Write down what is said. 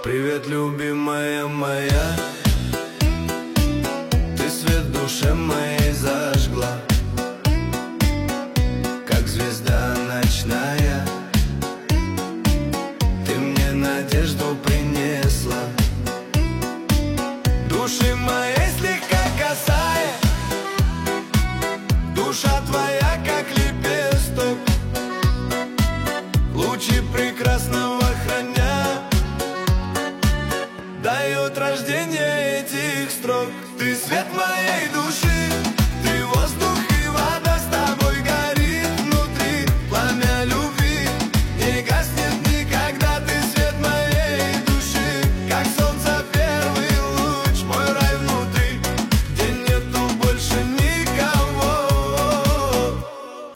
Привет, любимая моя, ты свет в душе моей зажгла, как звезда ночная. Ты мне надежду принесла, души моей слегка касая. Душа твоя, как лепесток, лучи прекрасного храня, дает рождение этих строк. Ты свет моей души.